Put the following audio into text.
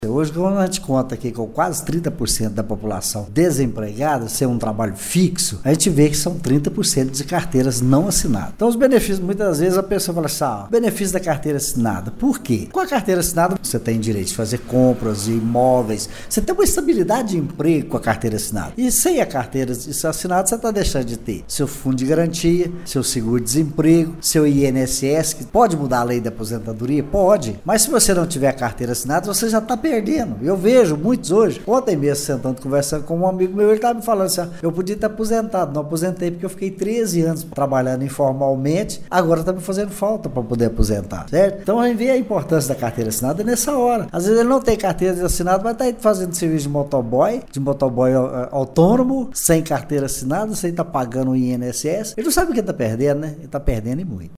Hoje, quando a gente conta aqui com quase 30% da população desempregada, ser um trabalho fixo, a gente vê que são 30% de carteiras não assinadas. Então, os benefícios, muitas vezes a pessoa fala assim, benefício da carteira assinada. Por quê? Com a carteira assinada, você tem direito de fazer compras de imóveis, você tem uma estabilidade de emprego com a carteira assinada. E sem a carteira assinada, você está deixando de ter seu fundo de garantia, seu seguro-desemprego, seu INSS, que pode mudar a lei da aposentadoria? Pode. Mas se você não tiver a carteira assinada, você já está perdendo. Eu vejo muitos hoje, ontem mesmo sentando, conversando com um amigo meu, ele estava me falando assim, eu podia estar aposentado, não aposentei porque eu fiquei 13 anos trabalhando informalmente, agora está me fazendo falta para poder aposentar, certo? Então a gente vê a importância da carteira assinada nessa hora. Às vezes ele não tem carteira assinada, mas está fazendo serviço de motoboy autônomo, sem carteira assinada, sem estar pagando o INSS, ele não sabe o que está perdendo, né? Ele está perdendo e muito.